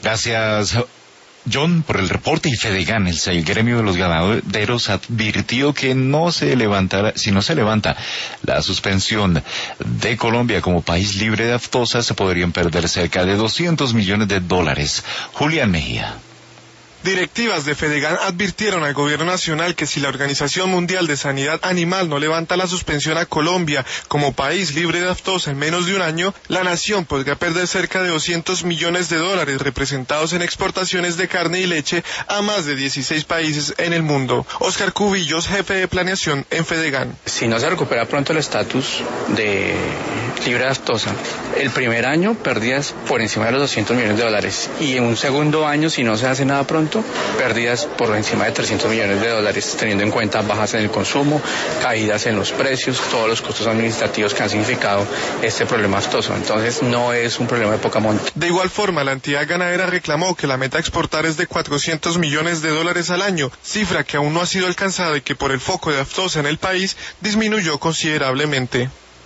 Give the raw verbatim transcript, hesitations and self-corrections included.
Gracias, John, por el reporte. Y Fedegan, el, el gremio de los ganaderos, advirtió que no se levantará, si no se levanta la suspensión de Colombia como país libre de aftosa, se podrían perder cerca de doscientos millones de dólares. Julián Mejía. Directivas de Fedegan advirtieron al gobierno nacional que si la Organización Mundial de Sanidad Animal no levanta la suspensión a Colombia como país libre de aftosa en menos de un año, la nación podría perder cerca de doscientos millones de dólares representados en exportaciones de carne y leche a más de dieciséis países en el mundo. Oscar Cubillos, jefe de planeación en Fedegan. Si no se recupera pronto el estatus de libre de aftosa, el primer año pérdidas por encima de los doscientos millones de dólares y en un segundo año, si no se hace nada pronto, pérdidas por encima de trescientos millones de dólares, teniendo en cuenta bajas en el consumo, caídas en los precios, todos los costos administrativos que han significado este problema aftoso. Entonces no es un problema de poca monta. De igual forma, la entidad ganadera reclamó que la meta a exportar es de cuatrocientos millones de dólares al año, cifra que aún no ha sido alcanzada y que por el foco de aftosa en el país disminuyó considerablemente.